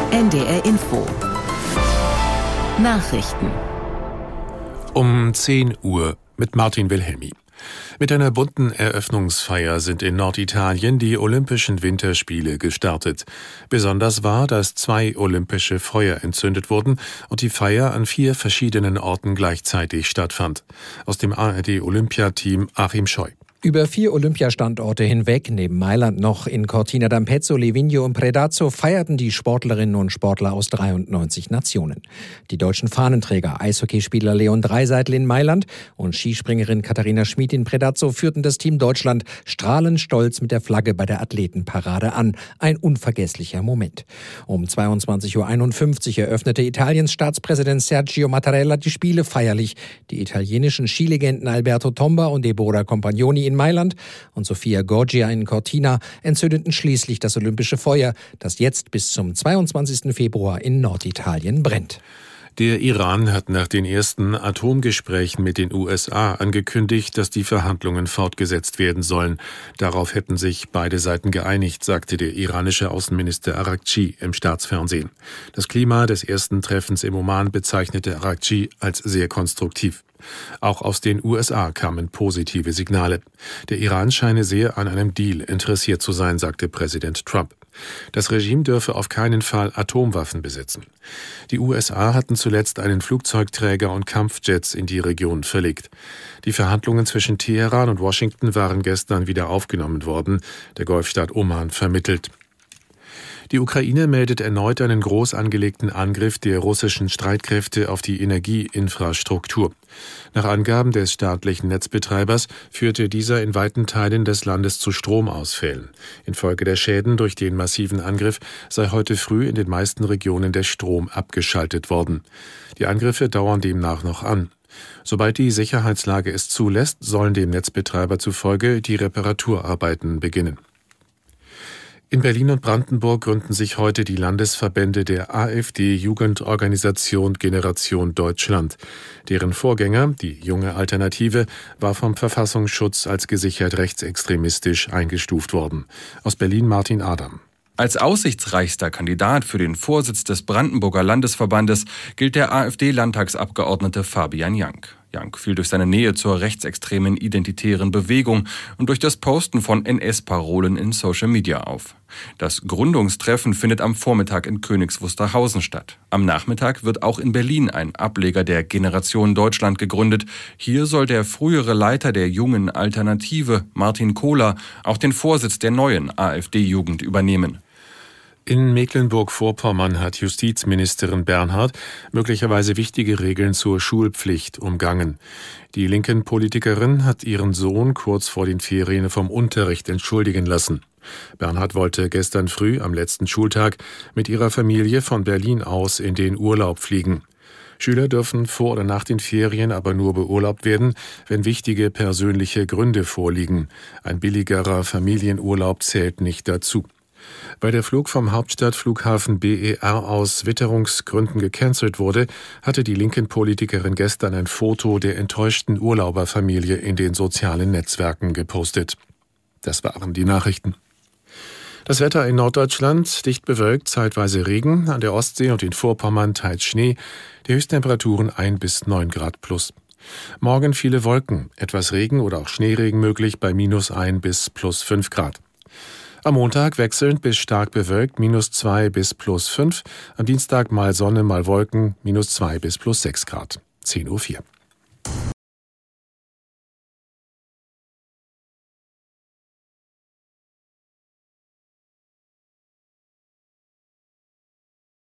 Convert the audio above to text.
NDR Info. Nachrichten. Um 10 Uhr mit Martin Wilhelmi. Mit einer bunten Eröffnungsfeier sind in Norditalien die Olympischen Winterspiele gestartet. Besonders war, dass 2 olympische Feuer entzündet wurden und die Feier an 4 verschiedenen Orten gleichzeitig stattfand. Aus dem ARD-Olympiateam Achim Scheu. Über 4 Olympiastandorte hinweg, neben Mailand noch in Cortina d'Ampezzo, Livigno und Predazzo, feierten die Sportlerinnen und Sportler aus 93 Nationen. Die deutschen Fahnenträger, Eishockeyspieler Leon Draisaitl in Mailand und Skispringerin Katharina Schmid in Predazzo führten das Team Deutschland strahlend stolz mit der Flagge bei der Athletenparade an. Ein unvergesslicher Moment. Um 22.51 Uhr eröffnete Italiens Staatspräsident Sergio Mattarella die Spiele feierlich. Die italienischen Skilegenden Alberto Tomba und Deborah Compagnoni in Mailand und Sofia Goggia in Cortina entzündeten schließlich das olympische Feuer, das jetzt bis zum 22. Februar in Norditalien brennt. Der Iran hat nach den ersten Atomgesprächen mit den USA angekündigt, dass die Verhandlungen fortgesetzt werden sollen. Darauf hätten sich beide Seiten geeinigt, sagte der iranische Außenminister Araghchi im Staatsfernsehen. Das Klima des ersten Treffens im Oman bezeichnete Araghchi als sehr konstruktiv. Auch aus den USA kamen positive Signale. Der Iran scheine sehr an einem Deal interessiert zu sein, sagte Präsident Trump. Das Regime dürfe auf keinen Fall Atomwaffen besitzen. Die USA hatten zuletzt einen Flugzeugträger und Kampfjets in die Region verlegt. Die Verhandlungen zwischen Teheran und Washington waren gestern wieder aufgenommen worden. Der Golfstaat Oman vermittelt. Die Ukraine meldet erneut einen groß angelegten Angriff der russischen Streitkräfte auf die Energieinfrastruktur. Nach Angaben des staatlichen Netzbetreibers führte dieser in weiten Teilen des Landes zu Stromausfällen. Infolge der Schäden durch den massiven Angriff sei heute früh in den meisten Regionen der Strom abgeschaltet worden. Die Angriffe dauern demnach noch an. Sobald die Sicherheitslage es zulässt, sollen dem Netzbetreiber zufolge die Reparaturarbeiten beginnen. In Berlin und Brandenburg gründen sich heute die Landesverbände der AfD-Jugendorganisation Generation Deutschland. Deren Vorgänger, die Junge Alternative, war vom Verfassungsschutz als gesichert rechtsextremistisch eingestuft worden. Aus Berlin Martin Adam. Als aussichtsreichster Kandidat für den Vorsitz des Brandenburger Landesverbandes gilt der AfD-Landtagsabgeordnete Fabian Jank. Jank fiel durch seine Nähe zur rechtsextremen identitären Bewegung und durch das Posten von NS-Parolen in Social Media auf. Das Gründungstreffen findet am Vormittag in Königs Wusterhausen statt. Am Nachmittag wird auch in Berlin ein Ableger der Generation Deutschland gegründet. Hier soll der frühere Leiter der Jungen Alternative, Martin Kohler, auch den Vorsitz der neuen AfD-Jugend übernehmen. In Mecklenburg-Vorpommern hat Justizministerin Bernhardt möglicherweise wichtige Regeln zur Schulpflicht umgangen. Die linken Politikerin hat ihren Sohn kurz vor den Ferien vom Unterricht entschuldigen lassen. Bernhardt wollte gestern früh am letzten Schultag mit ihrer Familie von Berlin aus in den Urlaub fliegen. Schüler dürfen vor oder nach den Ferien aber nur beurlaubt werden, wenn wichtige persönliche Gründe vorliegen. Ein billigerer Familienurlaub zählt nicht dazu. Weil der Flug vom Hauptstadtflughafen BER aus Witterungsgründen gecancelt wurde, hatte die linken Politikerin gestern ein Foto der enttäuschten Urlauberfamilie in den sozialen Netzwerken gepostet. Das waren die Nachrichten. Das Wetter in Norddeutschland: dicht bewölkt, zeitweise Regen, an der Ostsee und in Vorpommern teils Schnee, die Höchsttemperaturen 1 bis 9 Grad plus. Morgen viele Wolken, etwas Regen oder auch Schneeregen möglich bei -1 bis +5 Grad. Am Montag wechselnd bis stark bewölkt, -2 bis +5. Am Dienstag mal Sonne, mal Wolken, -2 bis +6 Grad. 10:04 Uhr.